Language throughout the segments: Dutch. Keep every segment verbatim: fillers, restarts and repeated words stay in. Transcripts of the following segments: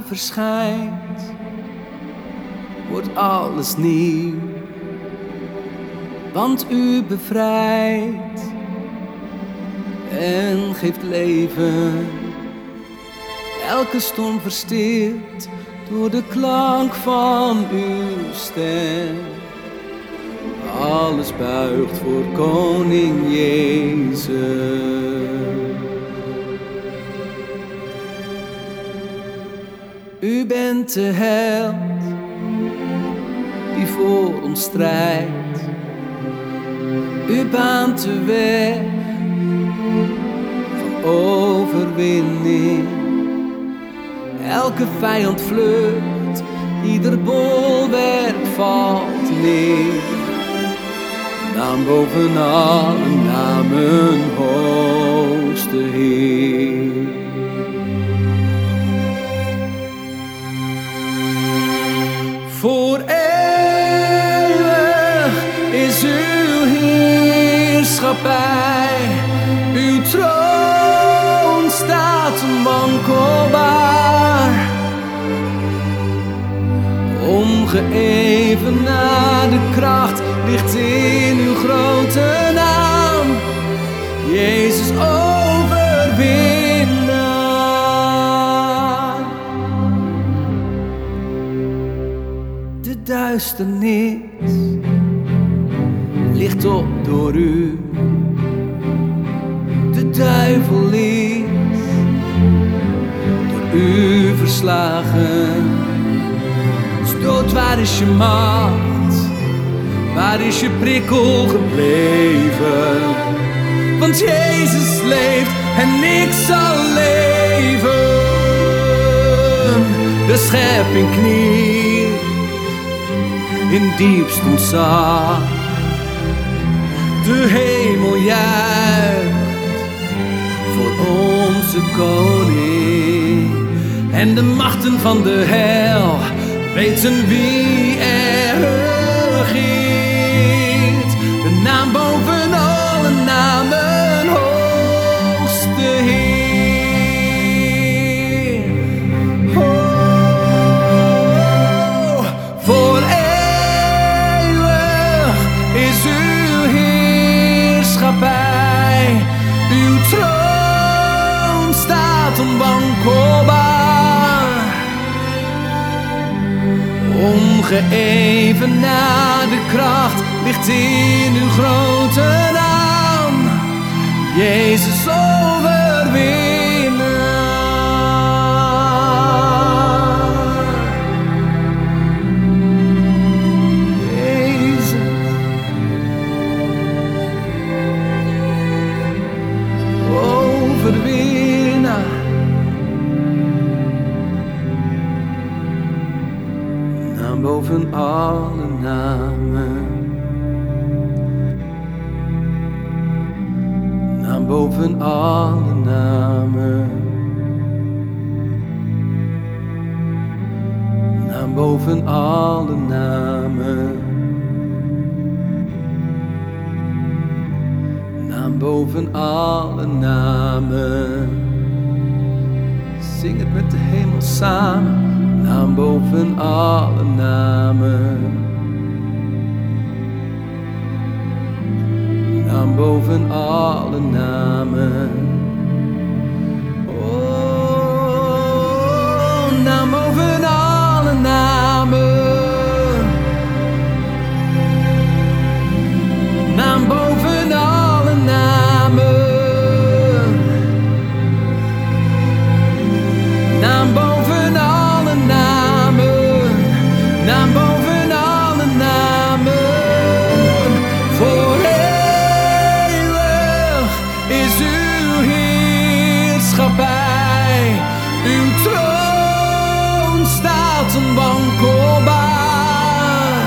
verschijnt, wordt alles nieuw. Want u bevrijdt en geeft leven. Elke storm verstilt door de klank van uw stem. Alles buigt voor Koning Jezus. U bent de held die voor ons strijdt. U baant de weg van overwinning. Elke vijand vlucht, ieder bolwerk valt neer. Naam boven alle namen, hoogste Heer. Voor eeuwig is uw heerschappij. Uw troon staat onwankelbaar. Ongeëvenaarde kracht ligt in uw grote naam. Jezus overwinnaar. De duisternis ligt op door u. De duivel is door u verslagen. Dood, waar is je macht? Waar is je prikkel gebleven? Want Jezus leeft en ik zal leven. De schepping knielt in diepst ontzag. De hemel juicht voor onze koning. En de machten van de hel weten wie er regeert. De naam boven alle namen, hoogste Heer. Oh, voor eeuwig is uw heerschappij. Uw troon staat onwankelbaar. Ongeëvenaarde kracht ligt in uw grote naam. Jezus overwinnaar. Jezus. Overwinnaar. Boven alle namen, naam boven alle namen, naam boven alle namen, naam boven alle namen. Zing het met de hemel samen. Naam boven alle namen. Naam boven alle namen. Oh, naam boven alle namen. Naam boven alle namen. Naam boven alle namen, naam boven alle namen. Voor eeuwig is uw heerschappij. Uw troon staat onwankelbaar.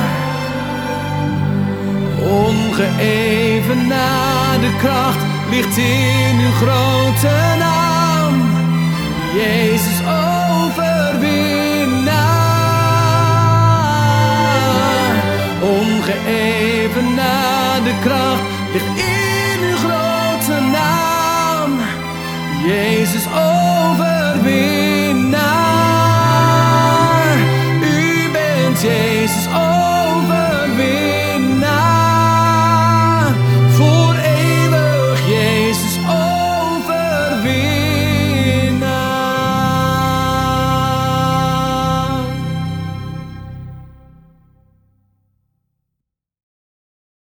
Ongeëvenaarde kracht ligt in uw grote naam. Jezus overwinnaar. Ongeëvenaarde kracht ligt in